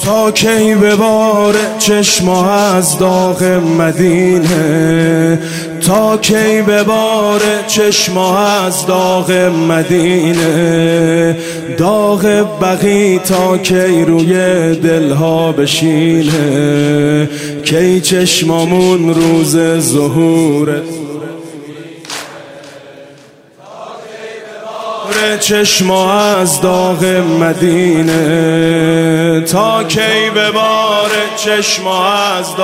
تا کی بباره چشما از داغ مدینه، تا کی بباره چشما از داغ مدینه، داغ بقی تا کی روی دلها بشینه، کی چشمامون روز ظهوره، چشما از داغ مدینه، تا کی بباره چشما از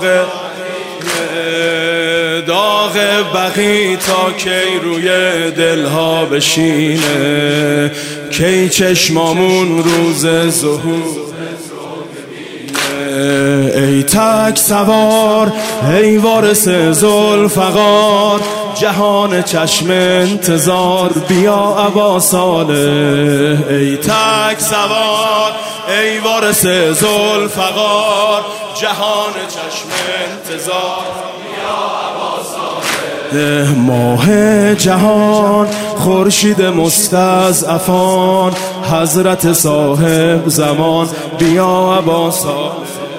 داغ بقی تا کی روی دلها بشینه، کی چشمامون روز ظهور. ای تک سوار ای وارث ذوالفقار، جهان چشم انتظار بیا ابا صالح. ای تک سوار ای وارث ذوالفقار، جهان چشم انتظار بیا ابا صالح. ماه جهان خورشید مستضعفان، حضرت صاحب زمان بیا ابا صالح.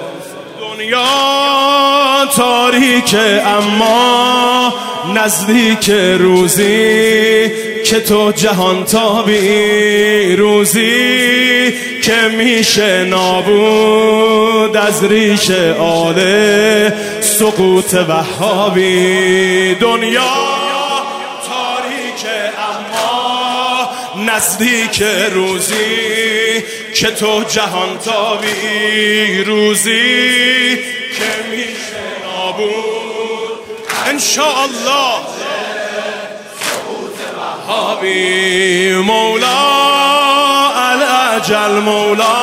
دنیا تاریک اما نزدیک روزی که تو جهان تابی، روزی که میشه نابود از ریش آله سقوط وهابی. دنیا تاریک اما نزدیک روزی که تو جهان تابی، روزی که میشه نابود انشاءالله سقوط وهابی. مولا الاجل مولا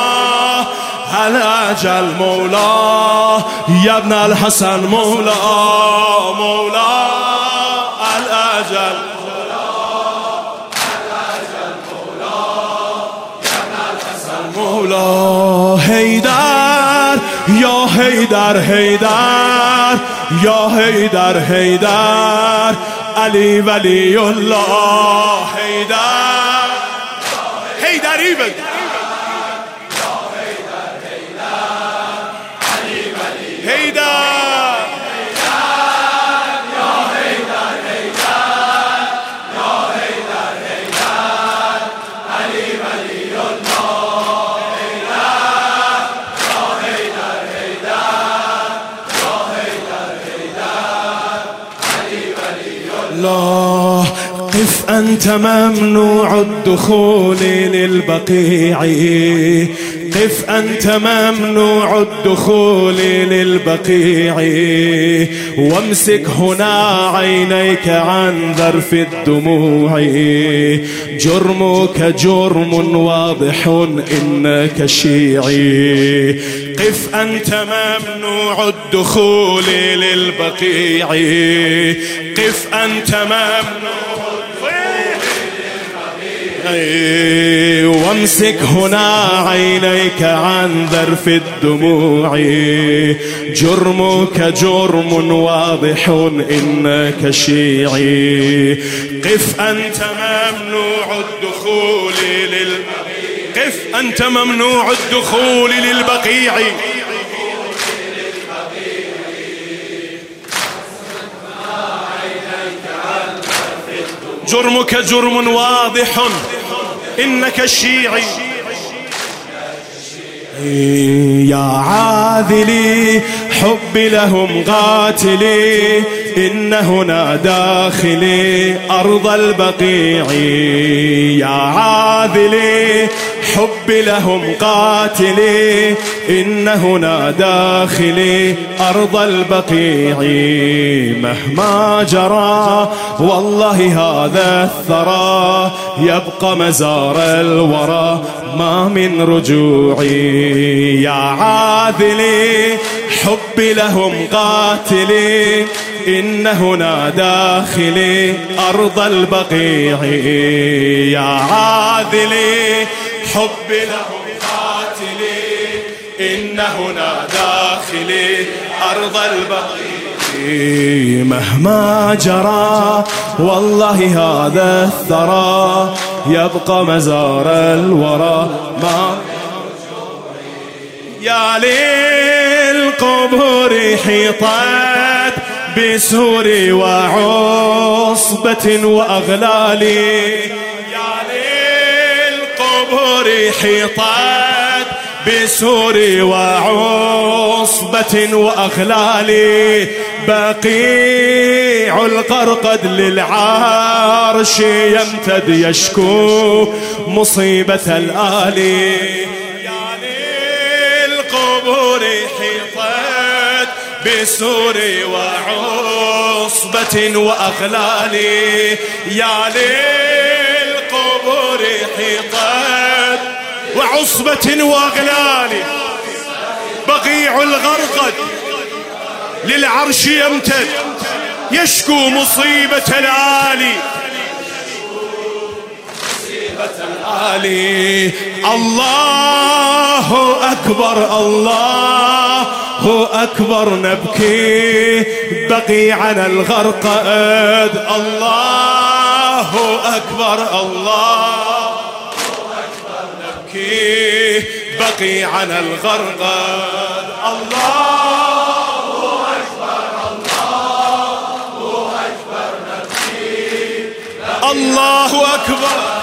الاجل مولا یا ابن الحسن مولا مولا الاجل مولا. حیدر یا حیدر حیدر یا حیدر حیدر علی ولی الله. حیدر حیدری بگو الله. قف أنت ممنوع الدخول للبقيع، قف أنت ممنوع الدخول للبقيع، وامسك هنا عينيك عن ذرف الدموع، جرمك جرم واضح إنك شيعي. قف أنت ممنوع الدخول للبقيع، قف أنت ممنوع وامسك هنا عينيك عن ذرف الدموع، جرمك جرم واضح إنك شيعي. قف أنت ممنوع الدخول قف أنت ممنوع الدخول للبقيع، جرمك جرم واضح إنك الشيعي. يا عاذلي حبي لهم قاتلي، إن هنا داخلي أرض البقيع. يا عاذلي حبي لهم قاتلي، إن هنا داخلي أرض البقيع. مهما جرى والله هذا الثرى يبقى مزار الورى ما من رجوعي. يا عاذلي حبي لهم قاتلي، إن هنا داخلي أرض البقيع. يا عاذلي حبي لهم قاتلي، إن هنا داخلي أرض البقيع. مهما جرى والله هذا الثرى يبقى مزار الورى ما. يا للقبور حيطت بسور وعصبة وأغلال، يا للقبور حيطت بسور وعصبة وأغلال، بقيع الغرقد للعرش يمتد يشكو مصيبة الآل، يا للقبور حيطت بسور وعصبة وأغلال، يا للقبور حيطت وعصبة وأغلال، بقيع الغرقد للعرش يمتد يشكو مصيبة الآلي، الله أكبر الله أكبر نبكي بقيعنا الغرقد، الله أكبر الله أكبر نبكي بقيعنا الغرقد، الله أكبر الله أكبر نبكي الله أكبر